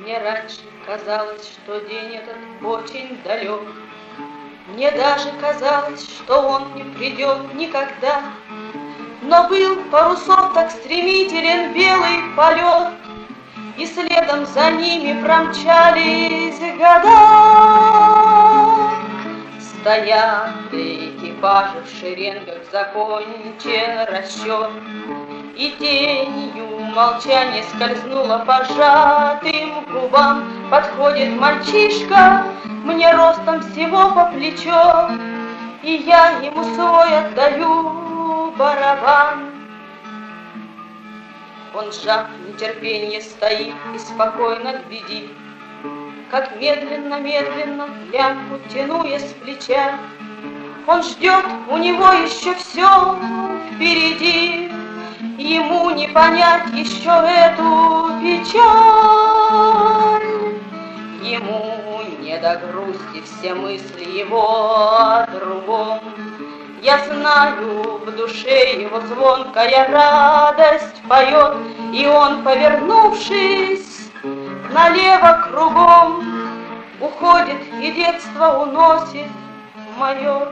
Мне раньше казалось, что день этот очень далек. Мне даже казалось, что он не придет никогда. Но был парусов так стремителен белый полет, и следом за ними промчались года. Стояли экипажи в шеренгах, закончен расчет, и тенью молчание скользнуло по сжатым губам. Подходит мальчишка, мне ростом всего по плечо, и я ему свой отдаю барабан. Он, сжав нетерпенье, стоит и спокойно глядит, как медленно-медленно лямку тяну я с плеча. Он ждет, у него еще все впереди, ему не понять еще эту печаль. Ему не до грусти, все мысли его о другом. Я знаю, в душе его звонкая радость поет, и он, повернувшись налево кругом, уходит и детство уносит мое.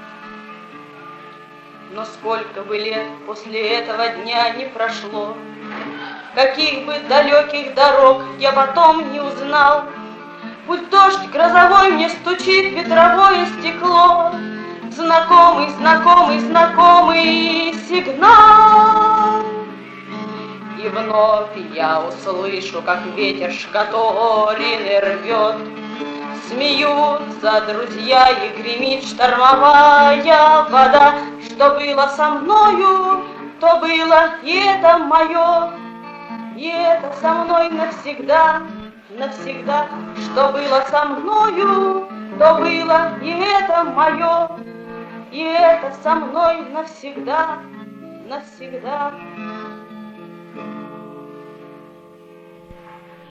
Но сколько бы лет после этого дня не прошло, каких бы далеких дорог я потом не узнал, пусть дождь грозовой мне стучит ветровое стекло, знакомый, знакомый, знакомый сигнал. И вновь я услышу, как ветер шкаторины рвет, смеются друзья и гремит штормовая вода. Что было со мною, то было, и это мое, и это со мной навсегда, навсегда. Что было со мною, то было, и это мое, и это со мной навсегда, навсегда.